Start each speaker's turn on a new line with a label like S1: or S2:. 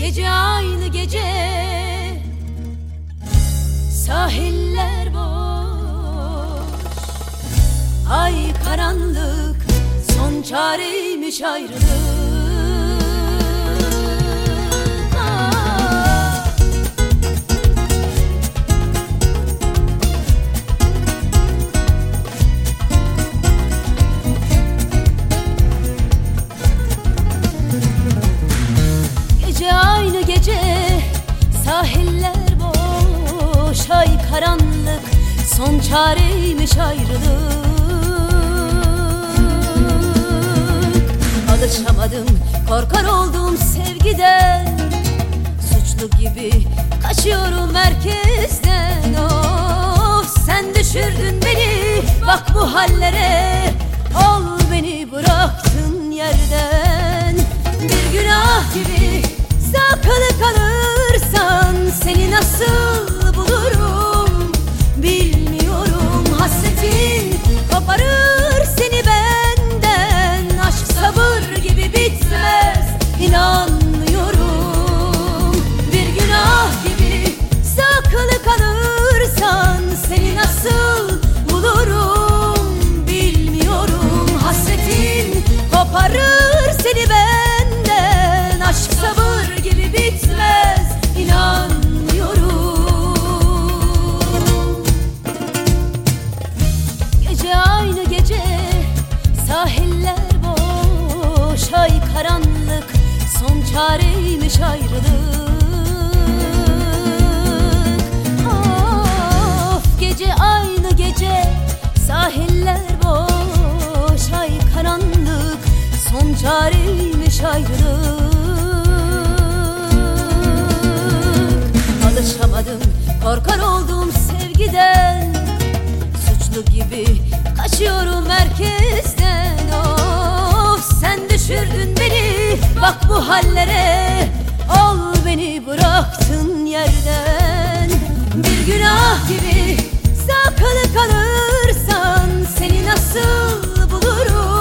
S1: Gece aynı gece, sahiller boş, ay karanlık, son çareymiş ayrılık. Gece aynı gece, sahiller boş, ay karanlık, son çareymiş ayrılık. Alışamadım, korkar oldum sevgiden, suçlu gibi kaçıyorum merkezden. Of, sen düşürdün beni bak bu hallere, al beni bıraktın yerden. Bir günah gibi saklı kalırsan, seni nasıl bulurum bilmiyorum. Hasretin koparır seni benden, aşk sabır gibi bitmez, inanmıyorum. Bir günah gibi saklı kalırsan, seni nasıl bulurum bilmiyorum. Hasretin koparır seni benden, aşk sabır gibi bitmez, inanmıyorum. Gece aynı gece, sahiller boş, ay karanlık, son çareymiş ayrılık. Of, gece aynı gece, sahiller boş, ay karanlık, son çareymiş ayrılık. Alışamadım, korkar oldum sevgiden, suçlu gibi kaçıyorum merkezden. Of, sen düşürdün beni bak bu hallere, al beni bıraktın yerden. Bir günah gibi saklı kalırsan, seni nasıl bulurum